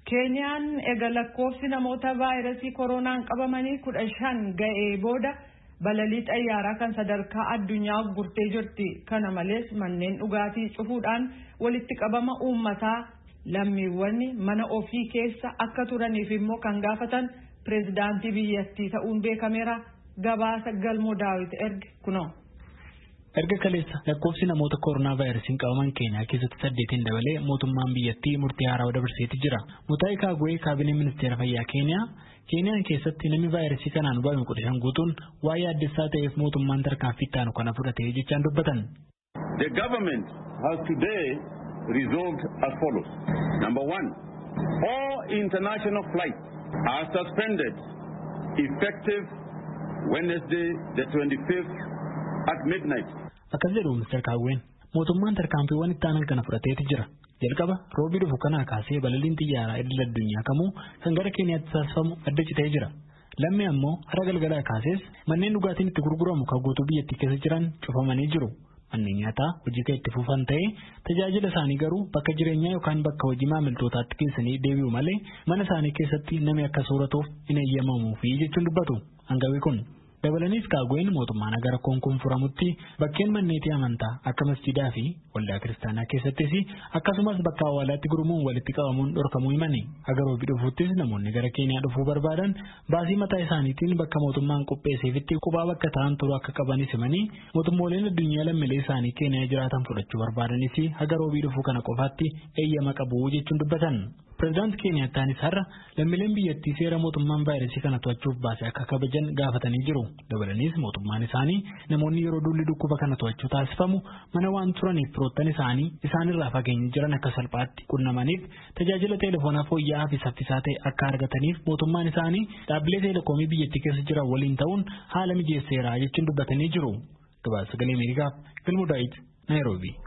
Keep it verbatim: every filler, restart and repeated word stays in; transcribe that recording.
Keeniyaan eega lakkoofsi namoota vaayirasii koronaan qabamanii kudha shan ga'ee booda balalii xayyaaraa kan sadarkaa addunyaa gurtee jirti. Kana malees manneen dhugaatii cufuudhaan walitti qabama uummataa lammiiwwan mana ofii keessa akka turaniif immoo kan gaafatan pireezidaantii biyyattii ta'uun beekameera. Gabaasa Galmoo Daawit erge kunoo. Erga kaleessa lakkoofsi namoota koronaa vaayirasiin qabaman Keeniyaa keessatti saddeetiin dabalee mootummaan biyyattii murtii haaraa dabarseetii jira. Mutaayi Kagwe kaabinee ministeera fayyaa Keeniyaa Keeniyaan keessatti namni vaayirasii kanaan hubame kudha shan guutuun waa'ee addessaa ta'eef mootummaan tarkaanfii itti aanu kana fudhatee jechaan dubbatan. The government has today resolved as follows. Number one, all international flights are suspended effective Wednesday the twenty-fifth at midnight. Akkas jedhu Mister Kagween mootummaan tarkaanfiiwwan itti aanan kana fudhateeti jira. Jalqaba roobii dhufu kanaa kaasee balaliin xiyyaaraa idil addunyaa kamuu kan gara Keeniyaatti taasifamu adda citee jira. Lammii ammoo hara galgalaa kaasees manneen dhugaatiin itti gurguramu kan guutuu biyyattii keessa jiran cufamanii jiru. Manneen nyaataa hojii kan itti fufan ta'ee tajaajila isaanii garuu bakka jireenyaa yookaan bakka hojii maamiltootaatti geessanii deebi'u malee mana isaanii keessatti namni akka sooratuuf hin eeyyamamuu fi jechuun dubbatu hangawii kun. Dabalaniis Kagween mootummaan agar rakkoon kun furamutti bakkeen manneetii amantaa akka masjidaa fi waldaa kiristaanaa keessattis akkasumas bakka awwaalaatti gurmuun walitti qabamuun dhorkamuu himani. Agar roobii dhufuuttis namoonni gara Keeniyaa dhufuu barbaadan baasii mataa isaaniitiin bakka mootummaan qopheesseefitti qubaa bakka ta'an turuu akka qabanis himanii mootummooleen addunyaa lammiilee isaanii Keeniyaa jiraatan fudhachuu barbaadanis agar roobii dhufuu kana qofaatti eeyyama qabu jechuun dubbatan. Pireezidaantii Keeniyaataanis har'a lammiileen biyyattii seera mootummaan vaayirasii kana to'achuuf baase akka kabajan gaafatanii jiru. Dabalaniis mootummaan isaanii namoonni yeroo duulli dhukkuba kana to'achuu taasifamu mana waan turaniif firoottan isaanii isaanirraa fageenya jiran akka salphaatti qunnamaniif tajaajila telefoonaa fooyya'aa fi saffisaa ta'e akka argataniif mootummaan isaanii dhaabbilee telekoomii biyyattii keessa jiran waliin ta'uun haala mijeesseera jechuun dubbatanii jiru. Gabaasa Sagalee Ameerikaaf Galmoo Daawit Naayiroobii.